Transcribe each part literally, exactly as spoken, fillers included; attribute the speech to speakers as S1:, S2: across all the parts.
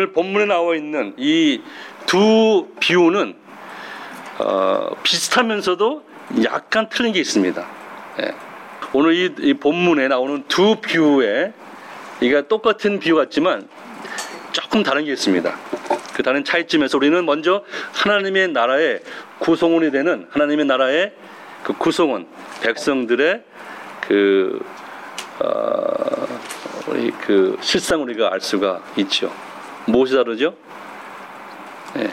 S1: 오늘 본문에 나와 있는 이 두 비유는 어, 비슷하면서도 약간 틀린 게 있습니다. 예. 오늘 이, 이 본문에 나오는 두 비유에 이가 똑같은 비유 같지만 조금 다른 게 있습니다. 그 다른 차이점에서 우리는 먼저 하나님의 나라의 구성원이 되는 하나님의 나라의 그 구성원 백성들의 그, 어, 우리 그 실상 우리가 알 수가 있죠. 무엇이 다르죠? 예.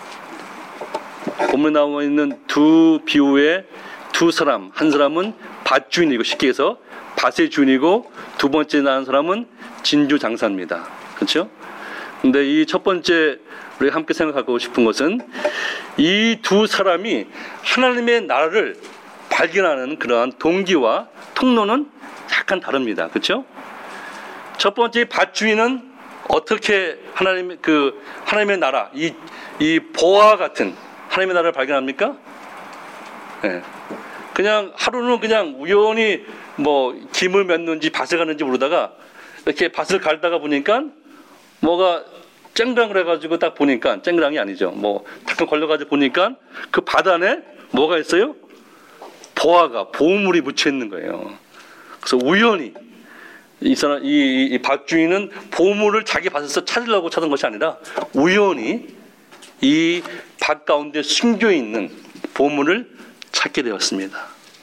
S1: 본문에 나와 있는 두 비유의 두 사람, 한 사람은 밭 주인이고 쉽게 해서 밭의 주인이고 두 번째 나온 사람은 진주 장사입니다. 그렇죠? 근데 이 첫 번째 우리가 함께 생각하고 싶은 것은 이 두 사람이 하나님의 나라를 발견하는 그러한 동기와 통로는 약간 다릅니다. 그렇죠? 첫 번째 밭 주인은 어떻게 하나님의 그 하나님의 나라 이 이 보화 같은 하나님의 나라를 발견합니까? 예. 그냥 하루는 그냥 우연히 뭐 김을 맺는지 밭에 가는지 모르다가 이렇게 밭을 갈다가 보니까 뭐가 쨍그랑을 해가지고 딱 보니까 쨍그랑이 아니죠. 뭐 잠깐 걸려가지고 보니까 그 밭 안에 뭐가 있어요? 보화가 보물이 묻혀 있는 거예요. 그래서 우연히 이 사람 이, 이 밭 주인은 보물을 자기 밭에서 찾으려고 찾은 것이 아니라 우연히 이 밭 가운데 숨겨 있는 보물을 찾게 되었습니다.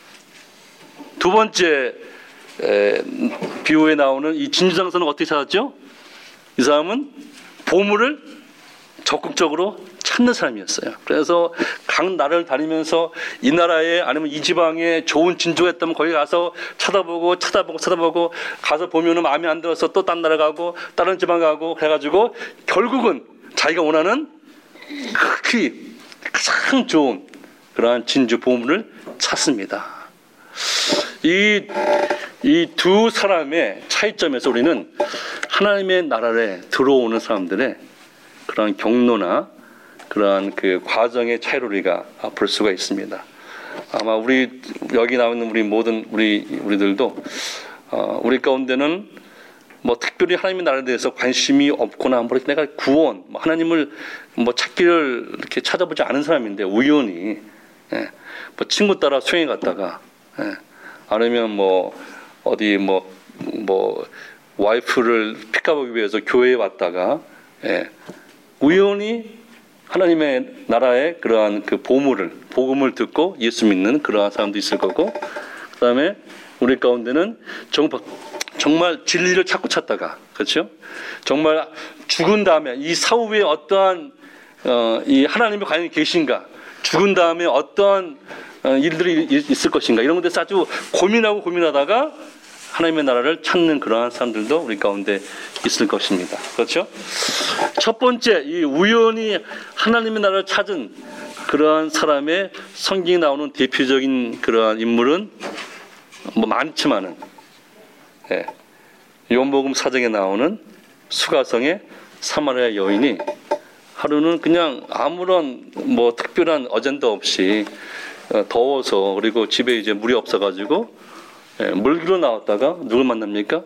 S1: 두 번째 에, 비유에 나오는 이 진주장사는 어떻게 찾았죠? 이 사람은 보물을 적극적으로 찾는 사람이었어요. 그래서 각 나라를 다니면서 이 나라에 아니면 이 지방에 좋은 진주가 있다면 거기 가서 찾아보고 찾아보고 찾아보고 가서 보면은 마음에 안 들어서 또 딴 나라 가고 다른 지방 가고 해가지고 결국은 자기가 원하는 극히 가장 좋은 그러한 진주 보물을 찾습니다. 이 이 두 사람의 차이점에서 우리는 하나님의 나라에 들어오는 사람들의 그러한 경로나 그러한 그 과정의 차이를 우리가 볼 수가 있습니다. 아마 우리 여기 나오는 우리 모든 우리 우리들도 어, 우리 가운데는 뭐 특별히 하나님의 나라에 대해서 관심이 없거나 뭐 내가 구원, 뭐 하나님을 뭐 찾기를 이렇게 찾아보지 않은 사람인데 우연히 예, 뭐 친구 따라 수행에 갔다가 예, 아니면 뭐 어디 뭐뭐 뭐 와이프를 픽업하기 위해서 교회에 왔다가 예, 우연히 하나님의 나라의 그러한 그 보물을 복음을 듣고 예수 믿는 그러한 사람도 있을 거고, 그 다음에 우리 가운데는 정말 정말 진리를 찾고 찾다가 그렇죠? 정말 죽은 다음에 이 사후에 어떠한 어, 이 하나님이 과연 계신가? 죽은 다음에 어떠한 어, 일들이 있을 것인가? 이런 것에 아주 고민하고 고민하다가 하나님의 나라를 찾는 그러한 사람들도 우리 가운데 있을 것입니다. 그렇죠? 첫 번째, 이 우연히 하나님의 나라를 찾은 그러한 사람의 성경에 나오는 대표적인 그러한 인물은 뭐 많지만은, 예, 요한복음 사장에 나오는 수가성의 사마리아 여인이 하루는 그냥 아무런 뭐 특별한 어젠다 없이 더워서 그리고 집에 이제 물이 없어가지고 예, 물기로 나왔다가 누굴 만납니까?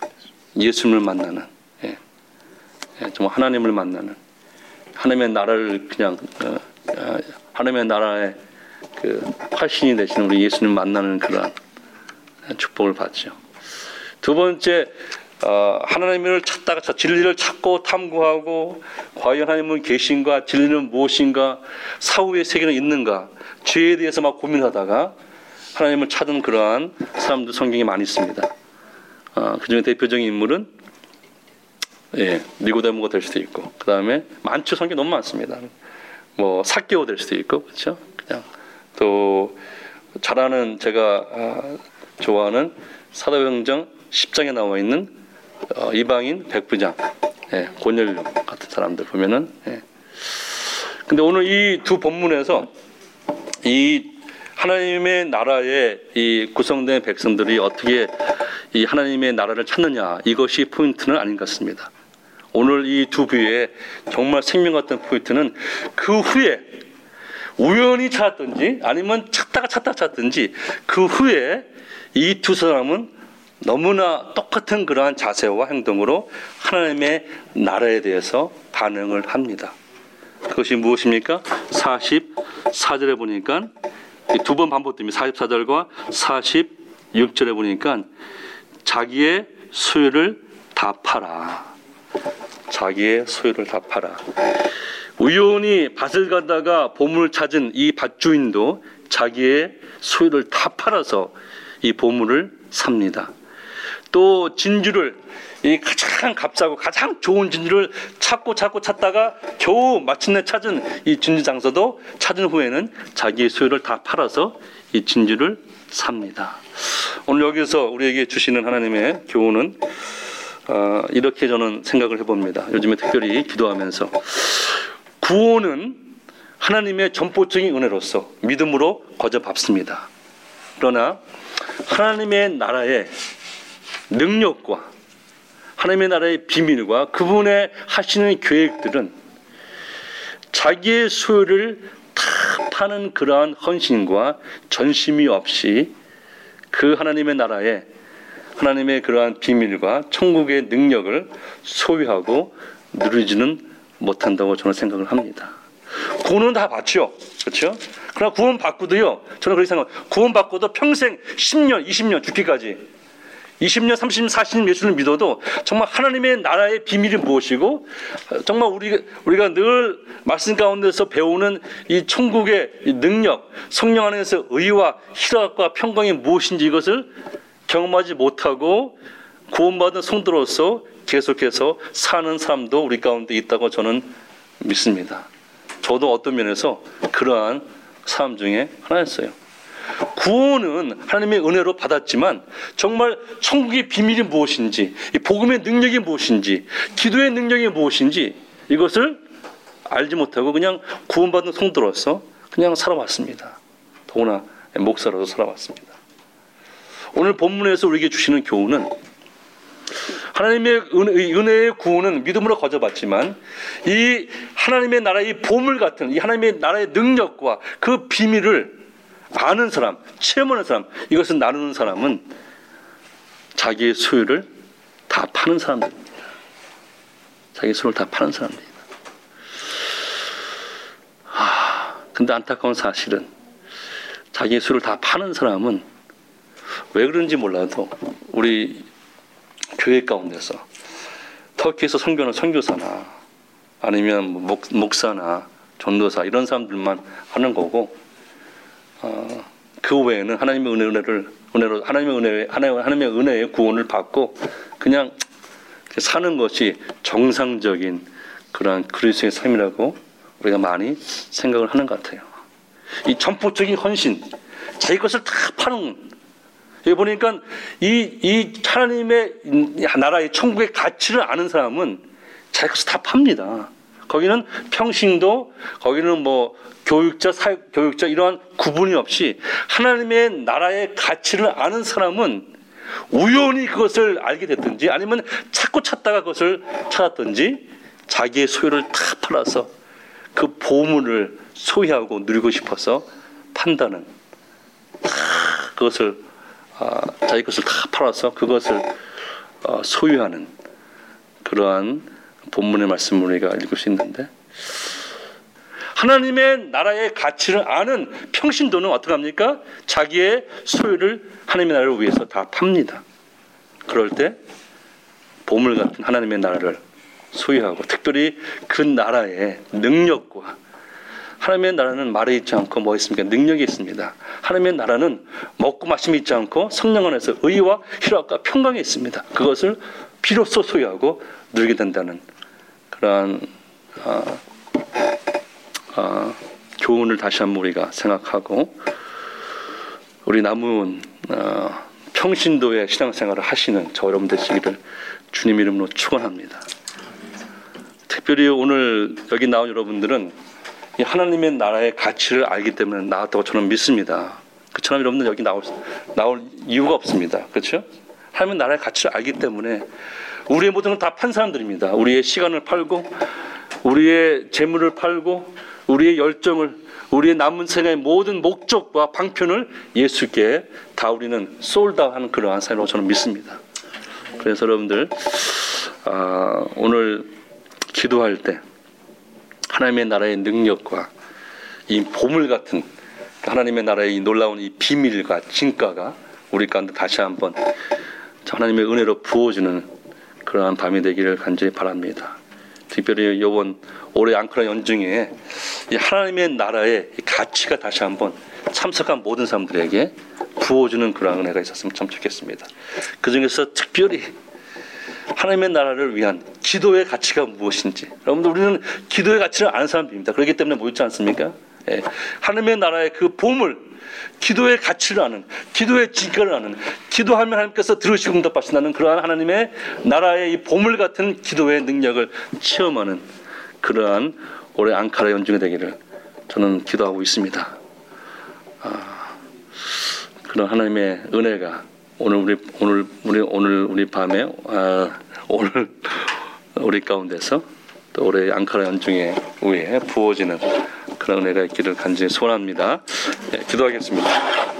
S1: 예수님을 만나는, 예, 예, 정말 하나님을 만나는, 하나님의 나라를 그냥 어, 어, 하나님의 나라의 그 화신이 되시는 우리 예수님 만나는 그러한 축복을 받죠. 두 번째, 어, 하나님을 찾다가 진리를 찾고 탐구하고 과연 하나님은 계신가, 진리는 무엇인가, 사후의 세계는 있는가, 죄에 대해서 막 고민하다가 하나님을 찾은 그러한 사람들 성경에 많이 있습니다. 어, 그중에 대표적인 인물은 예, 니고데모가 될 수도 있고, 그 다음에 많죠. 성경 너무 많습니다. 뭐 삭개오 될 수도 있고, 그렇죠? 그냥 또 잘 아는 제가 아, 좋아하는 사도행전 십 장에 나와 있는 어, 이방인 백부장, 예, 고넬료 같은 사람들 보면은. 예. 근데 오늘 이 두 본문에서 이 하나님의 나라에 이 구성된 백성들이 어떻게 이 하나님의 나라를 찾느냐, 이것이 포인트는 아닌 것 같습니다. 오늘 이 두 비유의 정말 생명 같은 포인트는 그 후에 우연히 찾았든지 아니면 찾다가 찾다가 찾든지 그 후에 이 두 사람은 너무나 똑같은 그러한 자세와 행동으로 하나님의 나라에 대해서 반응을 합니다. 그것이 무엇입니까? 사십사 절에 보니까 두 번 반복됩니다. 사십사 절과 사십육 절에 보니까 자기의 소유를 다 팔아. 자기의 소유를 다 팔아. 우연히 밭을 가다가 보물을 찾은 이 밭주인도 자기의 소유를 다 팔아서 이 보물을 삽니다. 또 진주를, 이 가장 값싸고 가장 좋은 진주를 찾고 찾고 찾다가 겨우 마침내 찾은 이 진주 장사도 찾은 후에는 자기의 소유를 다 팔아서 이 진주를 삽니다. 오늘 여기서 우리에게 주시는 하나님의 교훈은 어, 이렇게 저는 생각을 해봅니다. 요즘에 특별히 기도하면서 구원은 하나님의 전포적인 은혜로서 믿음으로 거저 밟습니다. 그러나 하나님의 나라의 능력과 하나님의 나라의 비밀과 그분의 하시는 계획들은 자기의 소유를 다 파는 그러한 헌신과 전심이 없이 그 하나님의 나라의 하나님의 그러한 비밀과 천국의 능력을 소유하고 누리지는 못한다고 저는 생각을 합니다. 구원은 다 받죠. 그렇죠? 그러나 구원 받고도요, 저는 그렇게 생각합니다. 구원 받고도 평생 십 년, 이십 년 죽기까지 이십 년, 삼십 년, 사십 년 예수를 믿어도 정말 하나님의 나라의 비밀이 무엇이고 정말 우리, 우리가 늘 말씀 가운데서 배우는 이 천국의 능력, 성령 안에서 의와 희락과 평강이 무엇인지 이것을 경험하지 못하고 구원받은 성도로서 계속해서 사는 사람도 우리 가운데 있다고 저는 믿습니다. 저도 어떤 면에서 그러한 사람 중에 하나였어요. 구원은 하나님의 은혜로 받았지만 정말 천국의 비밀이 무엇인지, 이 복음의 능력이 무엇인지, 기도의 능력이 무엇인지 이것을 알지 못하고 그냥 구원받은 성도로서 그냥 살아왔습니다. 더구나 목사로서 살아왔습니다. 오늘 본문에서 우리에게 주시는 교훈은 하나님의 은혜의 구원은 믿음으로 거저받지만 이 하나님의 나라의 보물 같은 이 하나님의 나라의 능력과 그 비밀을 아는 사람, 체험하는 사람, 이것을 나누는 사람은 자기의 소유를 다 파는 사람들입니다. 자기의 소유를 다 파는 사람들입니다. 하, 근데 안타까운 사실은 자기의 소유를 다 파는 사람은 왜 그런지 몰라도 우리 교회 가운데서 터키에서 선교하는 선교사나 아니면 목, 목사나 전도사 이런 사람들만 하는 거고 어, 그 외에는 하나님의 은혜를 은혜로 하나님의 은혜 하나님의 은혜의 구원을 받고 그냥 사는 것이 정상적인 그러한 그리스도의 삶이라고 우리가 많이 생각을 하는 것 같아요. 이 전포적인 헌신, 자기 것을 다 파는. 여기 보니까 이, 이 하나님의 나라의 천국의 가치를 아는 사람은 자기 것을 다 팝니다. 거기는 평신도, 거기는 뭐 교육자, 사육, 교육자 이러한 구분이 없이 하나님의 나라의 가치를 아는 사람은 우연히 그것을 알게 됐든지 아니면 찾고 찾다가 그것을 찾았든지 자기의 소유를 다 팔아서 그 보물을 소유하고 누리고 싶어서 판다는 다 그것을 어, 자기 것을 다 팔아서 그것을 어, 소유하는 그러한 본문의 말씀을 우리가 읽을 수 있는데 하나님의 나라의 가치를 아는 평신도는 어떻게 합니까? 자기의 소유를 하나님의 나라를 위해서 다 팝니다. 그럴 때 보물 같은 하나님의 나라를 소유하고 특별히 그 나라의 능력과 하나님의 나라는 말에 있지 않고 뭐 있습니까? 능력이 있습니다. 하나님의 나라는 먹고 마심이 있지 않고 성령 안에서 의와 희락과 평강이 있습니다. 그것을 비로소 소유하고 누리게 된다는 그러한 어, 어, 교훈을 다시 한번 우리가 생각하고 우리 남은 어, 평신도의 신앙생활을 하시는 저 여러분 되시기를 주님 이름으로 축원합니다. 특별히 오늘 여기 나온 여러분들은 이 하나님의 나라의 가치를 알기 때문에 나왔다고 저는 믿습니다. 그처럼 여러분들 여기 나올, 나올 이유가 없습니다. 그렇죠? 하나님의 나라의 가치를 알기 때문에 우리의 모든 걸 다 판 사람들입니다. 우리의 시간을 팔고 우리의 재물을 팔고 우리의 열정을, 우리의 남은 생애의 모든 목적과 방편을 예수께 다 우리는 쏠다하는 그러한 삶으로 저는 믿습니다. 그래서 여러분들 아, 오늘 기도할 때 하나님의 나라의 능력과 이 보물 같은 하나님의 나라의 이 놀라운 이 비밀과 진가가 우리 가운데 다시 한번 하나님의 은혜로 부어주는 그러한 밤이 되기를 간절히 바랍니다. 특별히 이번 올해 앙카라 연중에 이 하나님의 나라의 가치가 다시 한번 참석한 모든 사람들에게 부어주는 그런 은혜가 있었으면 참 좋겠습니다. 그 중에서 특별히 하나님의 나라를 위한 기도의 가치가 무엇인지, 여러분들 우리는 기도의 가치를 아는 사람들입니다. 그렇기 때문에 모였지 않습니까? 예. 하나님의 나라의 그 보물, 기도의 가치를 아는, 기도의 진가를 아는, 기도하면 하나님께서 들으시고 응답하신다는 그러한 하나님의 나라의 이 보물 같은 기도의 능력을 체험하는 그러한 올해 앙카라 연중이 되기를 저는 기도하고 있습니다. 아, 그런 하나님의 은혜가 오늘 우리 오늘 우리 오늘 우리 밤에 아, 오늘 우리 가운데서 또 올해 앙카라 연중에 위에 부어지는 그런 은혜가 있기를 간절히 소원합니다. 네, 기도하겠습니다.